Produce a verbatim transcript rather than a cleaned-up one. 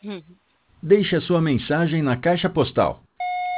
Hum. Deixe a sua mensagem na caixa postal